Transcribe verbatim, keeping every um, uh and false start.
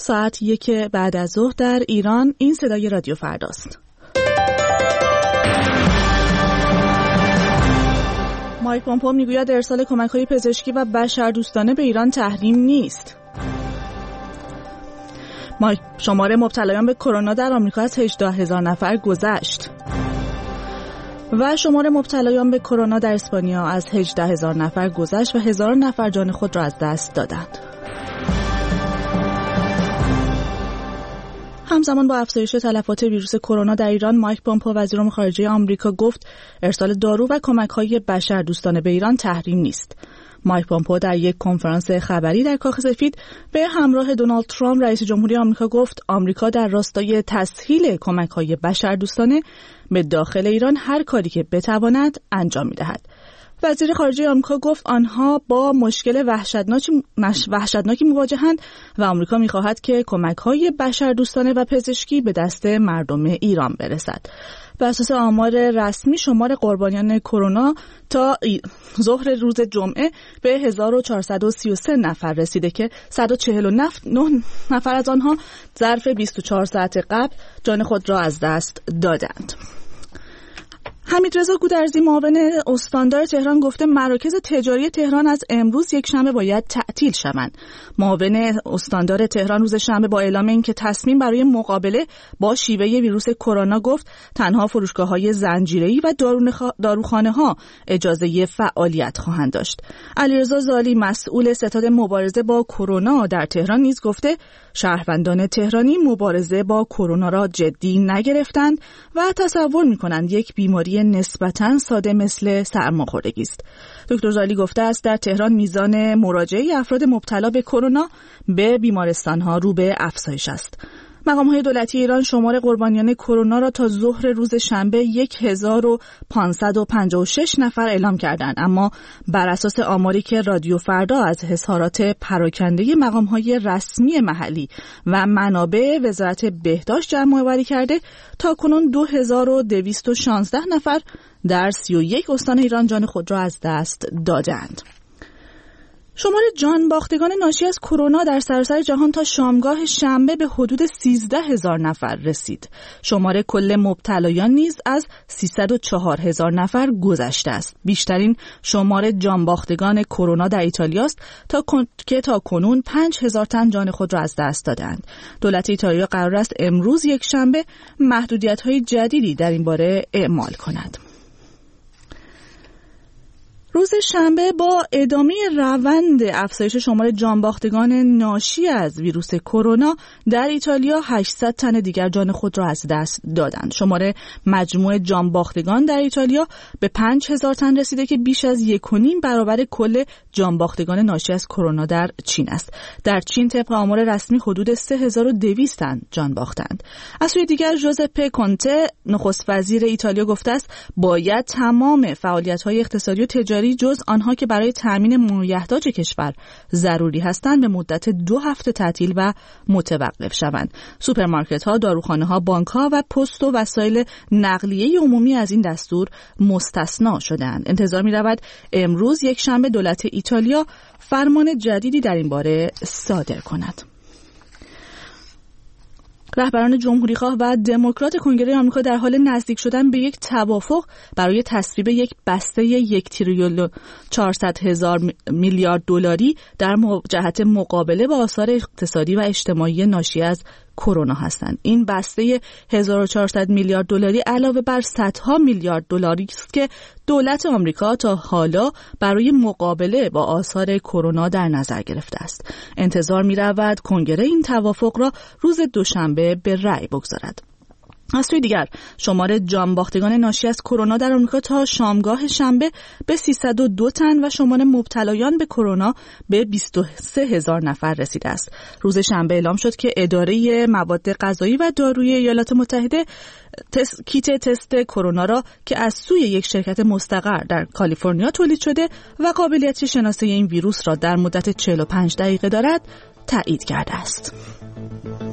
ساعت یک بعد از ظهر در ایران. این صدای رادیو فرداست. مایک پومپئو میگوید ارسال کمک‌های پزشکی و بشردوستانه به ایران تحریم نیست. شمار مبتلایان به کرونا در آمریکا از هجده هزار نفر گذشت. و شمار مبتلایان به کرونا در اسپانیا از هجده هزار نفر گذشت و هزار نفر جان خود را از دست دادند. همزمان با افزایش تلفات ویروس کرونا در ایران، مایک پومپئو وزیر امور خارجه آمریکا گفت ارسال دارو و کمک‌های بشردوستانه به ایران تحریم نیست. مایک پومپئو در یک کنفرانس خبری در کاخ سفید به همراه دونالد ترامپ رئیس جمهوری آمریکا گفت آمریکا در راستای تسهیل کمک‌های بشردوستانه به داخل ایران هر کاری که بتواند انجام می‌دهد. وزیر خارجه آمریکا گفت آنها با مشکل وحشتناکی وحشتناکی مواجهند و آمریکا می‌خواهد که کمک‌های بشردوستانه و پزشکی به دست مردم ایران برسد. بر اساس آمار رسمی شمار قربانیان کرونا تا ظهر روز جمعه به هزار و چهارصد و سی و سه نفر رسیده که صد و چهل و نه نفر از آنها ظرف بیست و چهار ساعت قبل جان خود را از دست دادند. حمیدرضا گودرزی معاون استاندار تهران گفته مراکز تجاری تهران از امروز یک شنبه باید تعطیل شوند. معاون استاندار تهران روز شنبه با اعلام اینکه تصمیم برای مقابله با شیوه ویروس کرونا گفت تنها فروشگاه‌های زنجیره‌ای و داروخانه‌ها اجازه فعالیت خواهند داشت. علیرضا زالی مسئول ستاد مبارزه با کرونا در تهران نیز گفته شهروندان تهرانی مبارزه با کرونا را جدی نگرفتند و تصور می‌کنند یک بیماری نسبتاً ساده مثل سرماخوردگی است. دکتر زالی گفته است در تهران میزان مراجعه افراد مبتلا به کرونا به بیمارستان‌ها رو به افزایش است. مقام‌های دولتی ایران شمار قربانیان کرونا را تا ظهر روز شنبه هزار و پانصد و پنجاه و شش نفر اعلام کردند، اما بر اساس آماری که رادیو فردا از اظهارات پراکنده مقام‌های رسمی محلی و منابع وزارت بهداشت جمع‌آوری کرده تا کنون دو هزار و دویست و شانزده نفر در سی و یک استان ایران جان خود را از دست دادند. شمار جان باختگان ناشی از کرونا در سراسر جهان تا شامگاه شنبه به حدود سیزده هزار نفر رسید. شمار کل مبتلایان نیز از سیصد و چهار هزار نفر گذشته است. بیشترین شمار جان باختگان کرونا در ایتالیا است تا کن... که تا کنون پنج هزار تن جان خود را از دست دادند. دولت ایتالیا قرار است امروز یک شنبه محدودیت‌های جدیدی در این باره اعمال کند. روز شنبه با ادامه روند افزایش شمار جانباختگان ناشی از ویروس کرونا در ایتالیا هشتصد تن دیگر جان خود را از دست دادند. شمار مجموع جانباختگان در ایتالیا به پنج هزار تن رسیده که بیش از یک و نیم برابر کل جانباختگان ناشی از کرونا در چین است. در چین طبق آمار رسمی حدود سه هزار و دویست تن جان باختند. از سوی دیگر ژوزپه کونته نخست وزیر ایتالیا گفته است باید تمام فعالیت‌های اقتصادی و تجاری جز آنها که برای تامین مایحتاج کشور ضروری هستند به مدت دو هفته تعطیل و متوقف شوند. سوپرمارکت‌ها، داروخانه‌ها، بانک‌ها و پست و وسایل نقلیه عمومی از این دستور مستثنا شدند. انتظار می‌رود امروز یک شنبه دولت ایتالیا فرمان جدیدی در این باره صادر کند. رهبران جمهوریخواه و دموکرات کنگره آمریکا در حال نزدیک شدن به یک توافق برای تصویب یک بسته یک تریلیون چهارصد هزار میلیارد دلاری در جهت مقابله با آثار اقتصادی و اجتماعی ناشی از کرونا هستند. این بسته هزار و چهارصد میلیارد دلاری علاوه بر صدها میلیارد دلاری است که دولت آمریکا تا حالا برای مقابله با آثار کرونا در نظر گرفته است. انتظار می‌رود کنگره این توافق را روز دوشنبه به رأی بگذارد. از سوی دیگر شمار جانباختگان ناشی از کرونا در آمریکا تا شامگاه شنبه به سیصد و دو تن و شمار مبتلایان به کرونا به بیست و سه هزار نفر رسیده است. روز شنبه اعلام شد که اداره مواد غذایی و داروی ایالات متحده تست، کیت تست کرونا را که از سوی یک شرکت مستقر در کالیفرنیا تولید شده و قابلیت شناسایی این ویروس را در مدت چهل و پنج دقیقه دارد تایید کرده است.